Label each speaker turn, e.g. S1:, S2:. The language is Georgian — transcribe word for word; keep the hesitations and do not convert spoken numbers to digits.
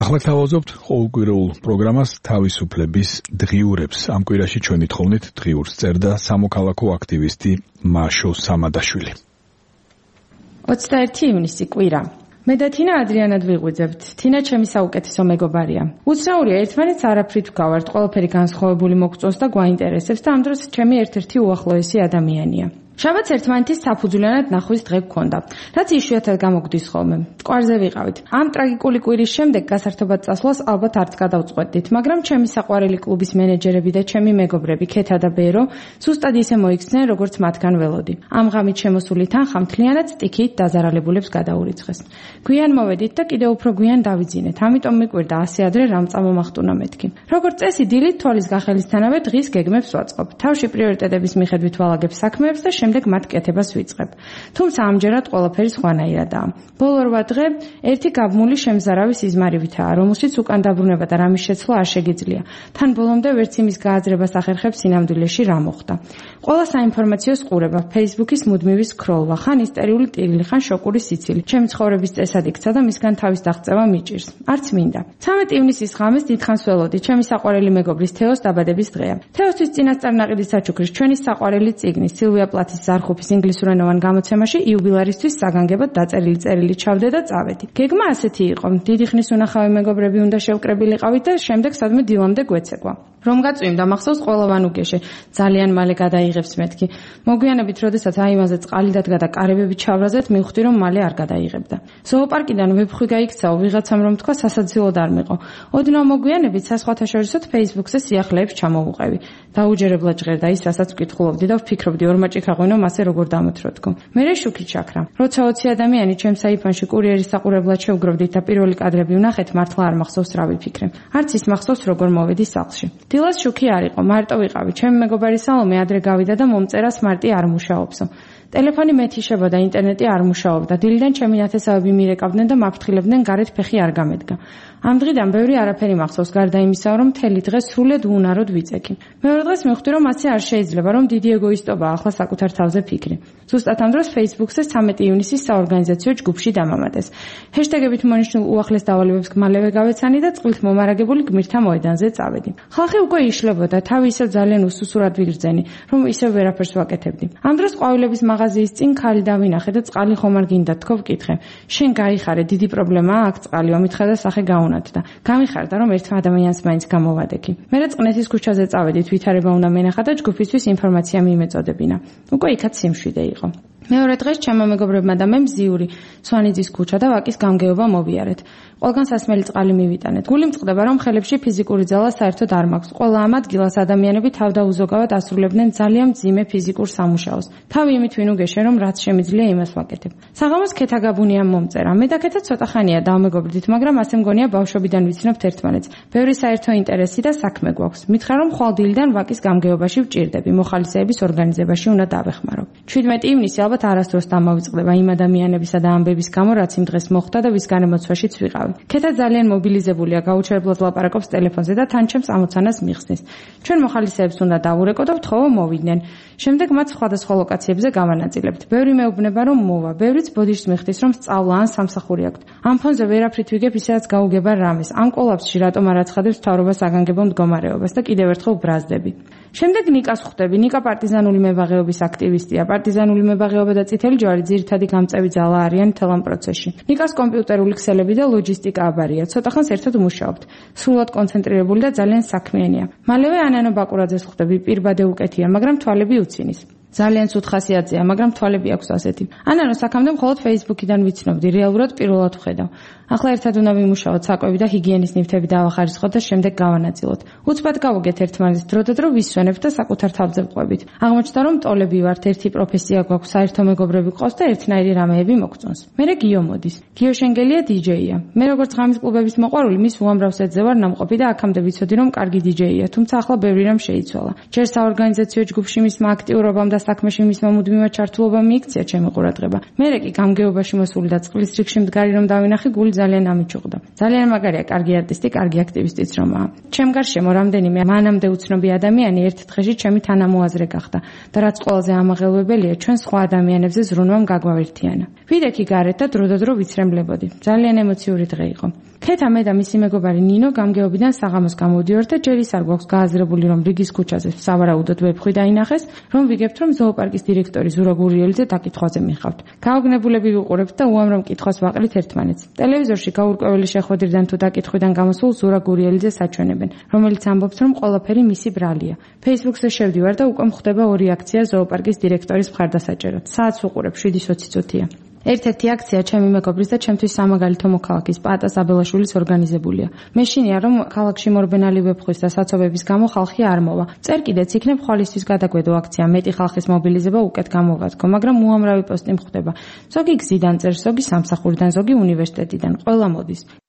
S1: ახლა თავაზობთ ყოველკვირეულ პროგრამას თავისუფლების დღიურებს. ამ კვირაში ჩვენი თხოვნით დღიურს წერდა სამოქალაქო აქტივისტი მაშო სამადაშვილი.
S2: ოცდაერთი ივნისი კვირა. მე და თინა ადრიანად ვიღვიძებთ. თინა ჩემი საუკეთესო მეგობარია. უცნაურია ერთმანეთს არაფრით ვგავართ, ყველაფერი განსხვავებული მოგწონს და გვაინტერესებს და ამ დროს ჩემი ერთ-ერთი უახლოესი ადამიანია. შაბათს ერთმანეთის საფუძვლიანად ნახვის დღე გქონდა, რაც იშვიათად გამოგვდის ხოლმე. მტკვარზე ვიყავით. ამ ტრაგიკული კვირის შემდეგ გასართობად წასვლას ალბათ არც გადავწყვეტდით, მაგრამ ჩემი საყვარელი კლუბის მენეჯერები და ჩემი მეგობრები ქეთა და ბერო სუსტად ისე მოიქცნენ, როგორც მათგან ველოდი. ამ ღამით შემოსული თანხა მთლიანად სტიქით დაზარალებულებს გადაურიცხეს. გვიან მოვედით და კიდევ უფრო გვიან დავიძინეთ, ამიტომ მიკვირდა ასე ადრე რამ წამომახტუნა მეთქი. როგორც წესი, დილით თვალის გახელისთანავე დღის გეგმებს ვაწყობ. თავში პრიორიტეტების მიხედვით ვალაგებ საქმეებს და შემდეგ მათ კეთებას ვიწყებ. თუმცა ამჯერად ყველაფერი სხვანაირადაა. ბოლო რვა დღე ერთი გაბმული შემზარავი სიზმარივითაა, რომელშიც უკან დაბრუნება და რამის შეცვლა არ შეგიძლია. თან ბოლომდე ვერც იმის გააზრებას ახერხებს სინამდვილეში რა მოხდა. ყველა საინფორმაციო ყურება, Facebook-ის მუდმივი სკროლვა, ხან ისტერიული ტირილი, ხან შოკური სიცილი. ჩემი ცხოვრების წესად იქცა და მისგან თავის დაღწევა მიჭირს. არც მინდა. ცამეტი ივნისის ღამეს დიდხანს ველოდი, ჩემი საყვარელი მეგობრის თეოს დაბადების დღეა. თეოსთვის წინასწარ ნაყიდის საჩუქრის ჩვენი საყვარელი წიგნის სილვია პლათის ზარხუფის ინგლისურენოვან გამოცემაში იუბილარისთვის საგანგებოდ დაწერილი წერილი ჩავდე და წავედი. გეგმა ასეთი იყო: დიდი ხნის უნახავი მეგობრები უნდა შევკრებილიყავით და შემდეგ სადმე დილამდე გვეცეკვა. რომ გაწვიმდა მახსოვს ყველა ვანუგეშე ძალიან მალე გადაიღებს მეთქი. მოგვიანებით, როდესაც აი იმაზე წყალი დადგა და კარებები ჩავრაზეთ, მივხვდი რომ მალე არ გადაიღებდა. ზოოპარკიდან ვებხვი გაიქცაო, ვიღაცამ რომ თქვა სასაცილოდ არ მეყო. ოდნავ მოგვიანებით საზღვათა შორისოთ Facebook-ზე სიახლეებს ჩამოვუყევი. დაუჯერებლად ჟღერდა ის, რასაც ვკითხულობდი და ვფიქრობდი ორმაჭი ქაღვინო მასე როგორ დამოთროთქო. მერე შუქი ჩაქრა. როცა ოცი ადამიანი ჩემს საიფანში კურიერის საყურებლად შევგროვდით და პირველი კადრები ვნახეთ, მართლა არ მახსოვს რა ვიფიქრე. არც ის მახსოვს როგორ მოვედი სახლში. დილას შუქი არ იყო, მარტო ვიყავი. ჩემი მეგობარი სალომე ადრე გავიდა და მომწერა სმარტი არ მუშაობსო. ტელეფონი მეთიშებოდა, ინტერნეტი არ მუშაობდა. დილიდან ჩემი ნათესავები მირეკავდნენ და მაფრთხილებდნენ, გარეთ ფეხი არ გამედგა. ამ დღიდან ბევრი არაფერი მახსოვს, გარდა იმისა, რომ მთელი დღე სრულად უუნაროდ ვიწექი. მეორე დღეს მივხვდი, რომ ასე არ შეიძლება, რომ დიდი ეგოისტობაა ახლა საკუთარ თავზე ფიქრი. ზუსტად ამ დროს Facebook-ზე ცამეტი ივნისის საორგანიზაციო ჯგუფში დამამატეს. ჰეშტეგებით მონიშნულ უახლეს დავალებებს მალევე გავეცანი და წყვილთ მომარაგებული გმირთა მოედანზე წავედი. ხალხი უკვე იშლებოდა, თავი ისევ ძალიან უსუსურად ვიგრძენი, რომ ისევ ვერაფერს ვაკეთებდი. ამ დროს ყვავილების მაღაზიის წინ ქალი დავინახე და წყალი ხომ არ გინდა თქო ვკითხე. შენ გაიხარე, დიდი პრობლემაა აქ წყალიო, მითხრა და სახე გაუნათდა. გამიხარდა რომ ერთ ადამიანს მაინც გამოვადექი. მერე წყნეთის ქუჩაზე წავედით, ვითარება უნდა მენახა და ჯგუფისთვის ინფორმაცია მიმეწოდებინა. უკვე იქაც სიმშვიდე იყო. მეორე დღეს ჩემო მეგობრებმა და მე მზიური სვანიძის ქუჩა და ვაკის გამგეობა მოვიარეთ. ყველგან სასმელი წყალი მივიტანეთ. გული მწყდება რომ ხელებში ფიზიკური ძალა საერთოდ არ მაქვს. ყველა ამ ადგილას ადამიანები თავდაუზოგავად ასრულებდნენ ძალიან მძიმე ფიზიკურ სამუშაოს. თავი იმით ვინუგეშე რომ რაც შემიძლია იმას ვაკეთებ. საღამოს ქეთა გაბუნიამ მომწერა. მე და ქეთა ცოტა ხანია დავმეგობრდით, მაგრამ ასე მგონია ბავშვობიდან ვიცნობთ ერთმანეთს. ბევრი საერთო ინტერესი და საქმე გვაქვს. მითხრა რომ ხვალ დილიდან ვაკის გამგეობაში ვჭირდები, მოხალისეების ორგანიზებაში უნდა დავეხმარო. ჩვიდმეტი ივნისი ალბათ არასდროს დამავიწყდება იმ ადამიანებისა და ამბების გამო, რაც იმ დღეს მოხდა და ვის განემოცვაშიც ვიყავი. ქეთა ძალიან მობილიზებულია, გაუჩერებლად ლაპარაკობს ტელეფონზე და თან ჩემს ამოცანას მიხსნის. ჩვენ მოხალისეებს უნდა დავურეკო და ვთხოვო მოვიდნენ. შემდეგ მათ სხვადასხვა ლოკაციებზე გავანაწილებთ. ბევრი მეუბნება რომ მოვა, ბევრიც ბოდიშს მიხდის რომ სწავლა ან სამსახური აქვს. ამ ფონზე ვერაფრით ვიგებ ისედაც გაუგება რამეს. ამ კოლაფსში რატომ არ აცხადებს მთავრობა საგანგებო მდგომარეობას და კიდევ ერთხელ ბრაზდები. შემდეგ ნიკას ხვდები. ნიკა პარტიზანული მებაღეობის აქტივისტია. პარტიზანული მებაღეობა და წითელი ჯვარი ძირითადი გამწევი ძალა არიან მთელ ამ პროცესში. ნიკას კომპიუტერული ქსელები და ლოჯისტიკა აბარია. ცოტა ხანს ერთად მუშაობთ. სრულად კონცენტრირებული და ძალიან საქმიანია. მალევე ანანო ბაკურაძეს ხვდები. პირბადე უკეთია, მაგრამ თვალები უცინის. ძალიან ცუდ ხასიათზეა, მაგრამ თვალები აქვს ასეთი. ანანო საქამდე მხოლოდ Facebook-იდან ვიცნობდი, რეალურად პირველად ვხედავ. ახლა ერთად უნდა ვიმუშაოთ, საკვები და ჰიგიენის ნივთები დავახარისხოთ და შემდეგ გავანაწილოთ. უცბად გავუგეთ ერთმანეთს დრო და დრო ვისვენებთ და საკუთარ თავზე ვყვებით. აღმოჩნდა რომ ტოლები ვართ, ერთი პროფესია გვაქვს, საერთო მეგობრები ყავს და ერთნაირი რამეები მოგწონს. მერე გიო მოდის. გიო შენგელია დი-ჯეია. მე როგორც ღამის კლუბების მოყვარული, მის უამრავ სეტზე ვარ ნამყოფი და აქამდე ვიცოდი რომ კარგი დი-ჯეია, თუმცა ახლა ბევრი რამ შეიცვალა. ჯერ საორგანიზაციო ჯგუფში მისმა აქტიურობამ და საქმეში მისმა მუდმივად ჩართულობამ მიიქცია ჩემი ყურადღება. მერე კი გამგეობაში მოსული და წყლის რიგში მდგარი რომ დავინახე, გული ძალიან ამიჩუყდა. ძალიან მაგარია, კარგი არტისტი, კარგი აქტივისტიც რომაა. ჩემ გარშემო რამდენიმე მანამდე უცნობი ადამიანი ერთ დღეში ჩემი თანამოაზრე გახდა და რაც ყველაზე ამაღელვებელია, ჩვენ სხვა ადამიანებზე ზრუნვამ გაგვავერთიანა. ვიდექი გარეთ და დრო და დრო ვიცრემლებოდი. ძალიან ემოციური დღე იყო. ქეთა მე და მისი მეგობარი ნინო გამგეობიდან საღამოს გამოვდივართ და ჯერ ის არ გვაქვს გააზრებული, რომ რიგის ქუჩაზე სავარაუდოდ ვეფხვი დაინახეს, რომ ვიგებთ, რომ ზოოპარკის დირექტორი ზურა გურიელიძე დაკითხვაზე მიხავთ. გაოგნებულები ვიყურებთ და უამრავ მკითხვას ვაყრით ერთმანეთს. ტელევიზორში გაურკვეველი შეხვედრიდან თუ დაკითხვიდან გამოსულ ზურა გურიელიძეს აჩვენებენ, რომელიც ამბობს, რომ ყველაფერი მისი ბრალია. Facebook-ზე შევდივარ და უკვე მხდება ორი აქცია ზოოპარკის დირექტორის მხარდასაჭერად. საათს ვუყურებ შვიდი ოცი წუთია. ერთ-ერთი აქცია ჩემი მეგობრის და ჩემთვის სამაგალითო მოქალაქის პატა საბელაშვილის ორგანიზებულია. მეშინია, რომ ქალაქში მორბენალი ვეფხვის და საცობების გამო ხალხი არ მოვა. წერ კიდეც იქნებ ხვალისთვის გადაგვედო აქცია, მეტი ხალხის მობილიზება უკეთ გამოვადგო, მაგრამ უამრავი პოსტი მხდება. ზოგი გზიდან წერს, ზოგი სამსახურიდან, ზოგი უნივერსიტეტიდან, ყველა მოდის.